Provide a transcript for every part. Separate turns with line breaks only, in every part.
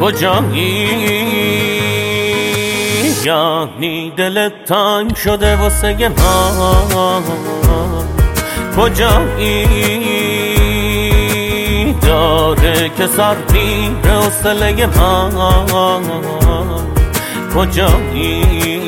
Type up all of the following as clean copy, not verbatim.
کجایی؟ یعنی دلت تنگ شده واسه من. کجایی؟ داره که سر میره حوصله من. کجایی؟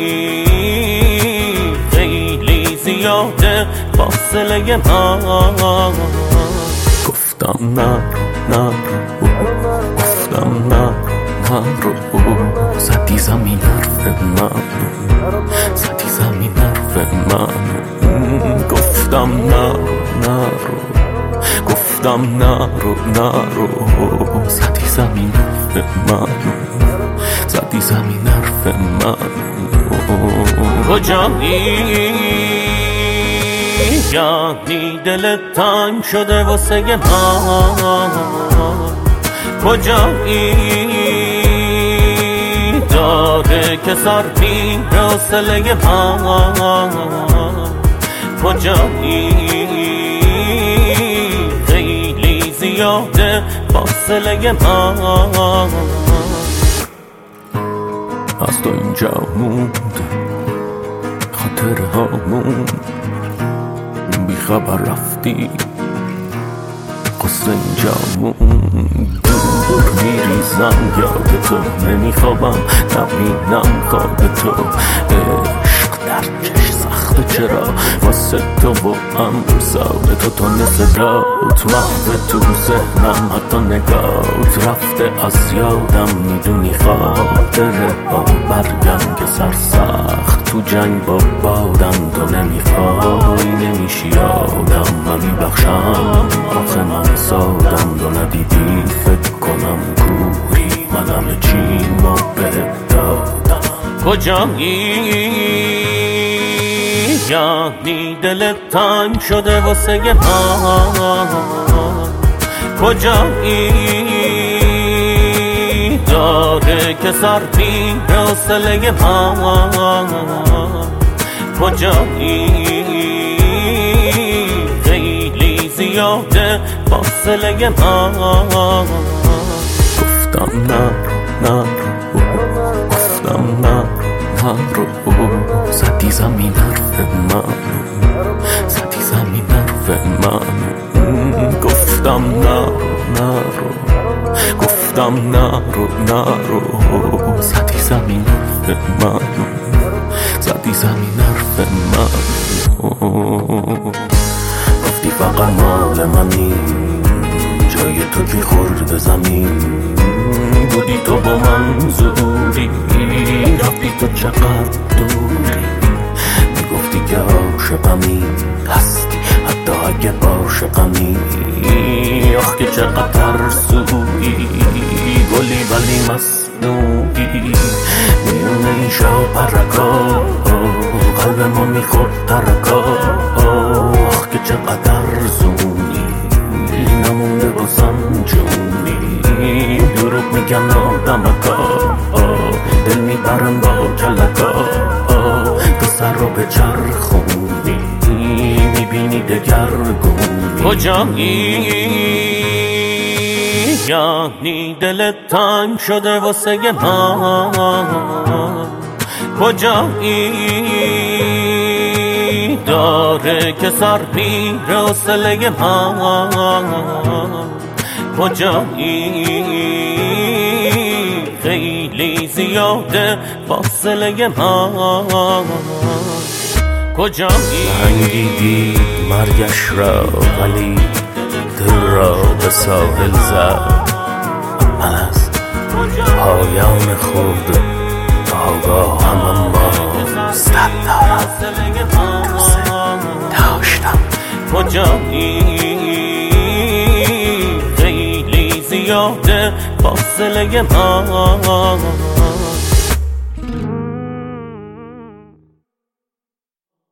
خیلی زیاده فاصله من. گفتم نرو گفتم نرو زدی زمین حرف من، زدی زمین حرف من. گفتم نرو گفتم نرو زدی زمین حرف من، زدی زمین حرف من. کجایی؟ یعنی دلت تنگ شده واسه من. کجایی؟ داره که سر میره حوصله من. کجایی؟ خیلی زیاده فاصله من. از تو اینجا موند خاطره هامون، بی خبر رفتی قصه اینجا موند. دور میریزم یاد تو، نمیخوابم نبینم خواب تو. عشق در چش سخته چرا واسه تو و امثال تو نصدات محو تو ذهنم، حتی نگات رفته از یادم. میدونی خاطره ها برگم که سرسخت تو جنگ با بادم. تو نمیخوای نمیشی آدم، من میبخشم آخه من سادم. تو ندیدی فکر کنم کوری، من همه چیمو بهت دادم. کجایی؟ یعنی دلت تنگ شده واسه من. کجایی؟ داره که سر میره حوصله من. کجایی؟ خیلی زیاده فاصله من. گفتم نرو گفتم نرو زدی زمین حرف من، زدی زمین حرف من. گفتم نرو گفتم نرو زدی زمین حرف من، زدی زمین حرف من. گفتی فقط مال منی، جای تو که خورد زمین. بودی تو با من زوری، رفتی تو چقدر دوری. میگفتی که عاشقمی هستی حتی اگه عاشقمی. آخ که چقدر ترسویی، گلی ولی مصنوعی. میونه این شاپرکا قلب ما میخورد ترکا. آخ که چقدر زونی، نمونده بازم جونی. دروغ میگن آدمکا، دل میبرن با کلکا. تو سر رو به چرخونی، میبینی دگرگونی. کجایی؟ یعنی دلت تنگ شده واسه من. کجایی؟ داره که سر میره حوصله من. کجایی؟ خیلی زیاده فاصله من. کجایی؟
سنگیدی مرگش را ولی دل را به ساحل زد. من از پایان خود آگاهم، اما صد دارم داشتم.
کجایی؟ خیلی زیاده فاصله من.